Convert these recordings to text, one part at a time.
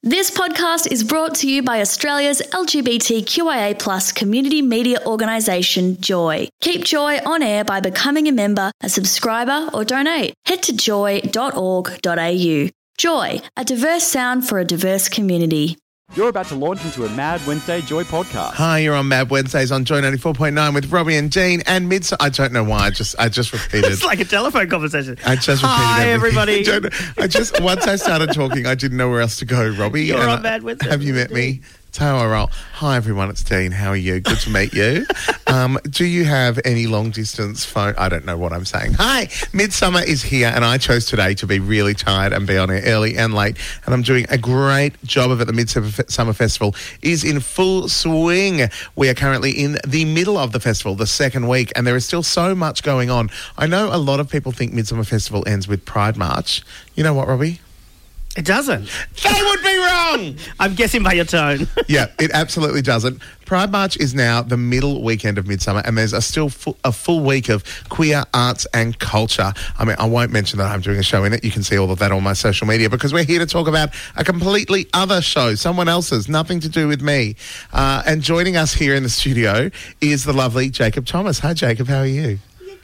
This podcast is brought to you by Australia's LGBTQIA+ community media organisation, Joy. Keep Joy on air by becoming a member, a subscriber or donate. Head to joy.org.au. Joy, a diverse sound for a diverse community. You're about to launch into a Mad Wednesday Joy podcast. Hi, you're on Mad Wednesdays on Joy 94.9 with Robbie and Jean and Midsummer. I don't know why. I just repeated. It's like a telephone conversation. I just repeated Hi, everything. everybody. Once I started talking, I didn't know where else to go, Robbie. You're on Mad Wednesday. Have you met me? That's how I roll. Hi, everyone. It's Dean. How are you? Good to meet you. Do you have any long distance phone? I don't know what I'm saying. Hi, Midsummer is here, and I chose today to be really tired and be on air early and late. And I'm doing a great job of it. The Midsummer Festival is in full swing. We are currently in the middle of the festival, the second week, and there is still so much going on. I know a lot of people think Midsummer Festival ends with Pride March. You know what, Robbie? It doesn't. They would be wrong! I'm guessing by your tone. Yeah, it absolutely doesn't. Pride March is now the middle weekend of Midsummer, and there's a full week of queer arts and culture. I mean, I won't mention that I'm doing a show in it. You can see all of that on my social media because we're here to talk about a completely other show, someone else's, nothing to do with me. And joining us here in the studio is the lovely Jacob Thomas. Hi, Jacob. How are you?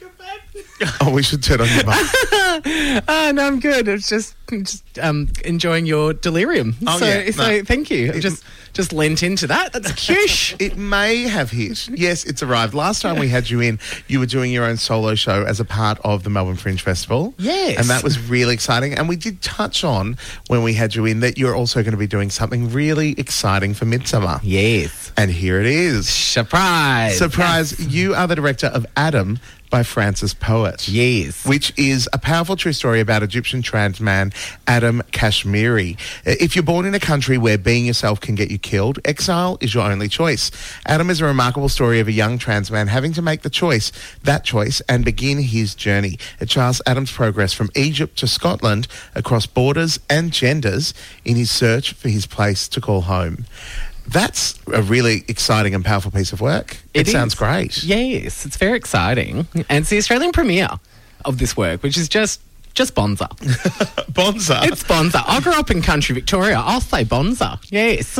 Oh, we should turn on your mic. No, I'm good. It's just enjoying your delirium. Oh, so thank you. Just lent into that. That's cute. It may have hit. Yes, it's arrived. Last time we had you in, you were doing your own solo show as a part of the Melbourne Fringe Festival. Yes. And that was really exciting. And we did touch on, when we had you in, that you're also going to be doing something really exciting for Midsummer. Yes. And here it is. Surprise. Surprise. Yes. You are the director of Adam by Francis Poet. Yes. Which is a powerful true story about Egyptian trans man Adam Kashmiri. If you're born in a country where being yourself can get you killed, exile is your only choice. Adam is a remarkable story of a young trans man having to make that choice, and begin his journey. It charts Adam's progress from Egypt to Scotland across borders and genders in his search for his place to call home. That's a really exciting and powerful piece of work. It sounds great. Yes, it's very exciting. And it's the Australian premiere of this work, which is just bonza. Bonza? It's bonza. I grew up in country Victoria. I'll say bonza. Yes.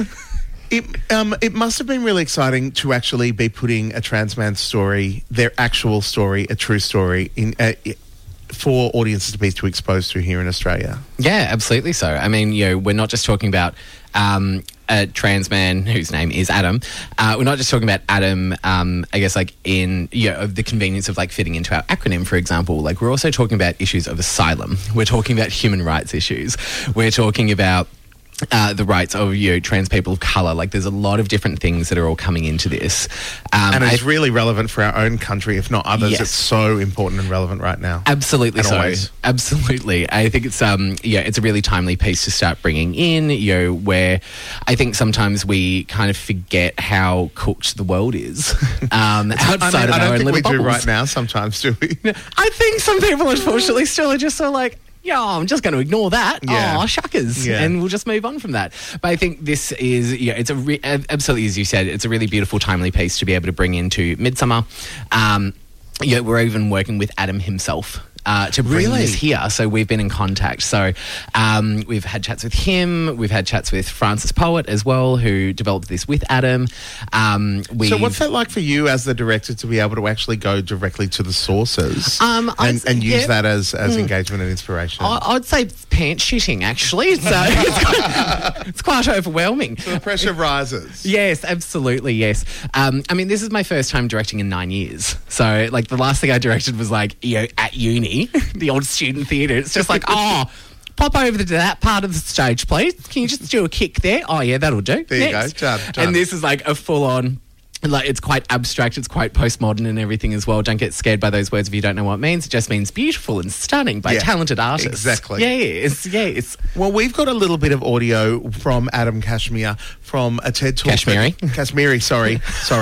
It must have been really exciting to actually be putting a trans man's story, their actual story, a true story, in for audiences to be too exposed to here in Australia. Yeah, absolutely so. I mean, we're not just talking about a trans man whose name is Adam. We're not just talking about Adam, I guess, like in of the convenience of like fitting into our acronym, for example. Like we're also talking about issues of asylum. We're talking about human rights issues. We're talking about the rights of trans people of colour. Like there's a lot of different things that are all coming into this. And it's really relevant for our own country, if not others. Yes. It's so important and relevant right now. Absolutely so. Always. Absolutely. I think it's it's a really timely piece to start bringing in, where I think sometimes we kind of forget how cooked the world is outside of our own little bubbles. I don't think we do right now sometimes, do we? I think some people unfortunately still are just so like, I'm just going to ignore that. Yeah. Oh, shuckers. Yeah. And we'll just move on from that. But I think this is, it's absolutely, as you said, it's a really beautiful, timely piece to be able to bring into Midsummer. We're even working with Adam himself to bring this here. So we've been in contact. So we've had chats with him. We've had chats with Francis Poet as well, who developed this with Adam. So what's that like for you as the director to be able to actually go directly to the sources and use that as engagement and inspiration? I'd say pants shitting, actually. So it's quite overwhelming. So the pressure rises. Yes, absolutely, yes. I mean, this is my first time directing in 9 years. So, like, the last thing I directed was, like, at uni, the old student theatre. It's just like, pop over to that part of the stage, please. Can you just do a kick there? Oh, yeah, that'll do. There you go. Done. And this is like a full-on, like, it's quite abstract, it's quite postmodern and everything as well. Don't get scared by those words if you don't know what it means. It just means beautiful and stunning by talented artists. Exactly. Yes. Well, we've got a little bit of audio from Adam Kashmir from a TED Talk. Kashmiri, sorry.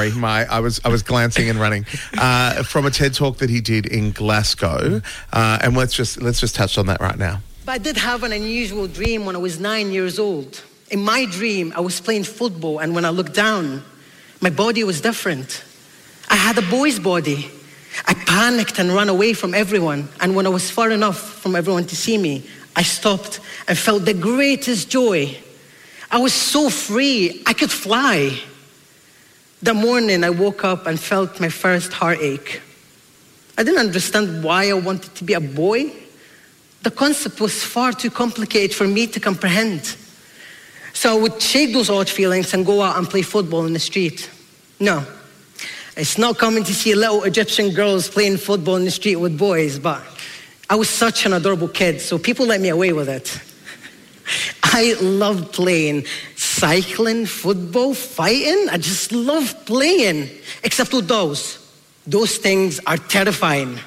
I was glancing and running. From a TED Talk that he did in Glasgow. And let's just touch on that right now. But I did have an unusual dream when I was 9 years old. In my dream, I was playing football, and when I looked down, my body was different. I had a boy's body. I panicked and ran away from everyone. And when I was far enough from everyone to see me, I stopped and felt the greatest joy. I was so free. I could fly. That morning, I woke up and felt my first heartache. I didn't understand why I wanted to be a boy. The concept was far too complicated for me to comprehend. So I would shake those odd feelings and go out and play football in the street. No, it's not common to see little Egyptian girls playing football in the street with boys, but I was such an adorable kid, so people let me away with it. I loved playing cycling, football, fighting. I just loved playing, except with those. Those things are terrifying.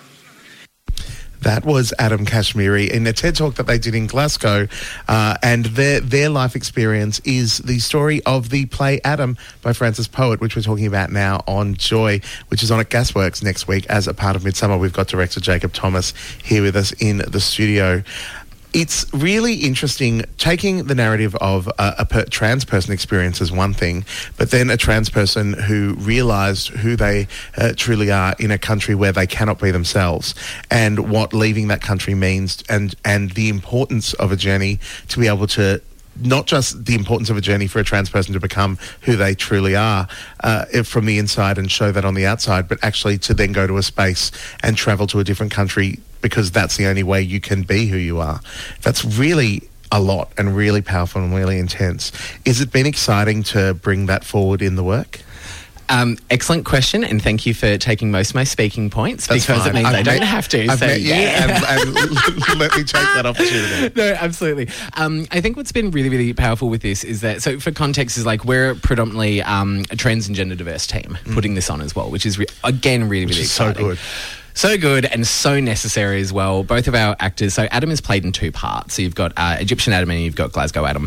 That was Adam Kashmiri in a TED Talk that they did in Glasgow, and their life experience is the story of the play Adam by Francis Poet, which we're talking about now on Joy, which is on at Gasworks next week as a part of Midsummer. We've got director Jacob Thomas here with us in the studio. It's really interesting taking the narrative of a trans person experience as one thing, but then a trans person who realised who they truly are in a country where they cannot be themselves, and what leaving that country means, and the importance of a journey to be able to, not just the importance of a journey for a trans person to become who they truly are from the inside and show that on the outside, but actually to then go to a space and travel to a different country because that's the only way you can be who you are. That's really a lot and really powerful and really intense. Has it been exciting to bring that forward in the work? Excellent question, and thank you for taking most of my speaking points. That's because fine. it means I don't have to. I've so met you, and let me take that opportunity. No, absolutely. I think what's been really, really powerful with this is that, so for context, is like we're predominantly a trans and gender diverse team putting this on as well, which is, again, really, really exciting. So good. So good and so necessary as well. Both of our actors, so Adam is played in two parts. So you've got Egyptian Adam and you've got Glasgow Adam.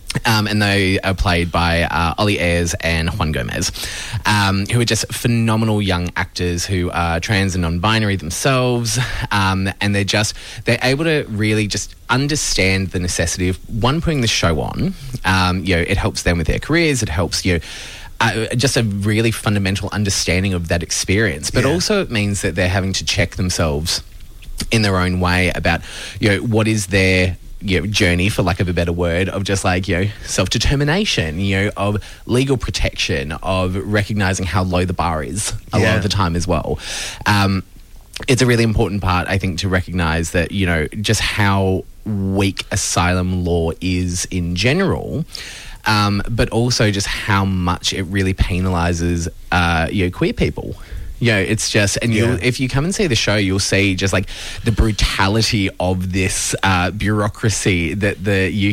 And they are played by Ollie Ayres and Juan Gomez, who are just phenomenal young actors who are trans and non-binary themselves, and they're able to really just understand the necessity of, one, putting the show on. It helps them with their careers, it helps just a really fundamental understanding of that experience, but also it means that they're having to check themselves in their own way about what is their journey, for lack of a better word, of just like self-determination, of legal protection, of recognizing how low the bar is a lot of the time as well. It's a really important part, I think, to recognize that just how weak asylum law is in general, but also just how much it really penalizes queer people. It's just, and if you come and see the show, you'll see just like the brutality of this bureaucracy that the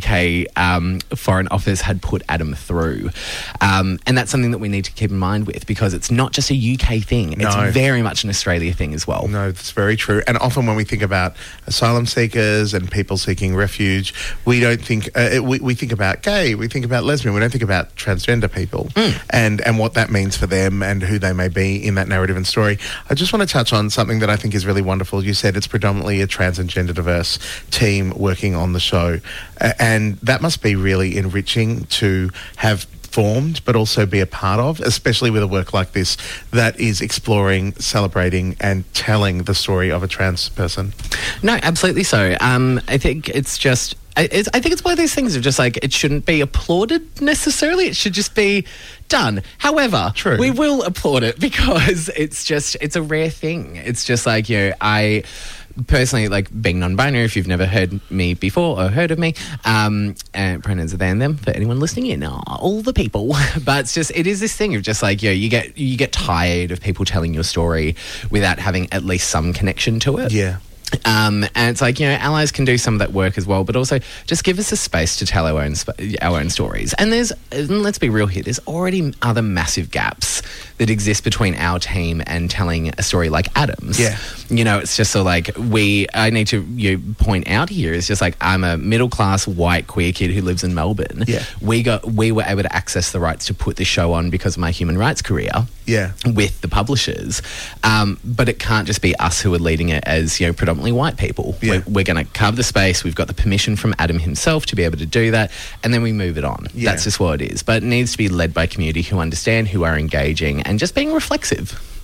UK Foreign Office had put Adam through. And that's something that we need to keep in mind with, because it's not just a UK thing. It's very much an Australia thing as well. No, that's very true. And often when we think about asylum seekers and people seeking refuge, we don't think, we think about gay, we think about lesbian, we don't think about transgender people and what that means for them and who they may be in that narrative and story. I just want to touch on something that I think is really wonderful. You said it's predominantly a trans and gender diverse team working on the show, and that must be really enriching to have formed but also be a part of, especially with a work like this that is exploring, celebrating and telling the story of a trans person. No, absolutely so. I think it's just I think it's one of those things of just like, it shouldn't be applauded necessarily. It should just be done. However, we will applaud it because it's a rare thing. It's just like, I personally, like, being non-binary, if you've never heard me before or heard of me, pronouns are they and them for anyone listening in, all the people. But it is this thing of just like, you get tired of people telling your story without having at least some connection to it. Yeah. And it's like, allies can do some of that work as well, but also just give us a space to tell our own stories. And let's be real here, there's already other massive gaps that exist between our team and telling a story like Adam's. Yeah. It's just so like, I need to point out here, it's just like, I'm a middle-class white queer kid who lives in Melbourne. Yeah. We were able to access the rights to put this show on because of my human rights career. Yeah. With the publishers. But it can't just be us who are leading it as, predominantly white people. Yeah. We're going to carve the space. We've got the permission from Adam himself to be able to do that, and then we move it on. That's just what it is. But it needs to be led by community who understand, who are engaging, and just being reflexive.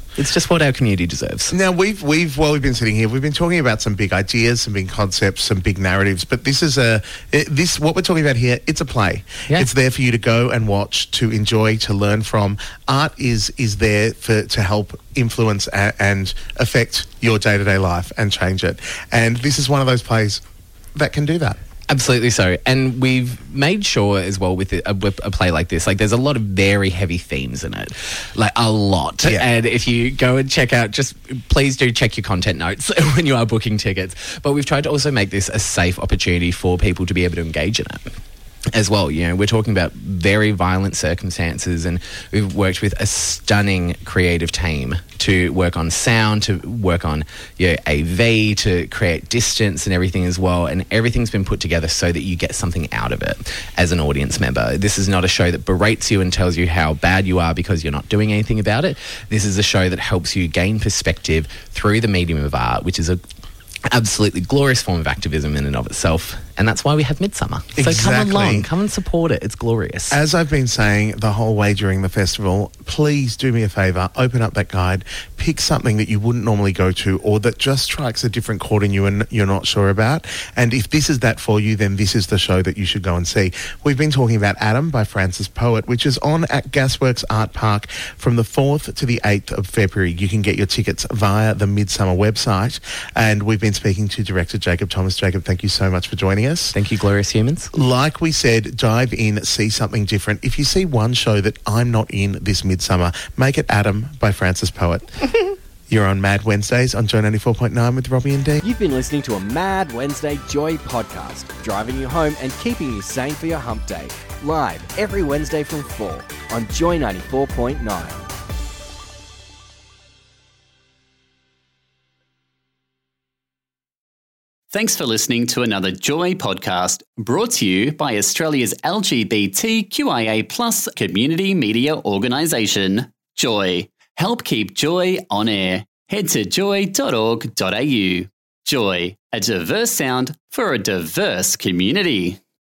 It's just what our community deserves. Now, while we've been sitting here, we've been talking about some big ideas, some big concepts, some big narratives, but this is what we're talking about here, it's a play. Yeah. It's there for you to go and watch, to enjoy, to learn from. Art is there to help influence and affect your day-to-day life and change it. And this is one of those plays that can do that. Absolutely so. And we've made sure as well with a play like this, like there's a lot of very heavy themes in it, like a lot. Yeah. And if you go and check out, just please do check your content notes when you are booking tickets. But we've tried to also make this a safe opportunity for people to be able to engage in it as well. You know, we're talking about very violent circumstances, and we've worked with a stunning creative team to work on sound, to work on AV, to create distance and everything as well. And everything's been put together so that you get something out of it as an audience member. This is not a show that berates you and tells you how bad you are because you're not doing anything about it. This is a show that helps you gain perspective through the medium of art, which is a absolutely glorious form of activism in and of itself. And that's why we have Midsummer. So come along, come and support it. It's glorious. As I've been saying the whole way during the festival, please do me a favour, open up that guide, pick something that you wouldn't normally go to or that just strikes a different chord in you and you're not sure about. And if this is that for you, then this is the show that you should go and see. We've been talking about Adam by Frances Poet, which is on at Gasworks Art Park from the 4th to the 8th of February. You can get your tickets via the Midsummer website. And we've been speaking to director Jacob Thomas. Jacob, thank you so much for joining us. Thank you, glorious humans. Like we said, dive in, see something different. If you see one show that I'm not in this Midsummer, make it Adam by Frances Poet. You're on Mad Wednesdays on Joy 94.9 with Robbie and Dee. You've been listening to a Mad Wednesday Joy podcast, driving you home and keeping you sane for your hump day. Live every Wednesday from 4 on Joy 94.9. Thanks for listening to another Joy podcast brought to you by Australia's LGBTQIA+ community media organisation, Joy. Help keep Joy on air. Head to joy.org.au. Joy, a diverse sound for a diverse community.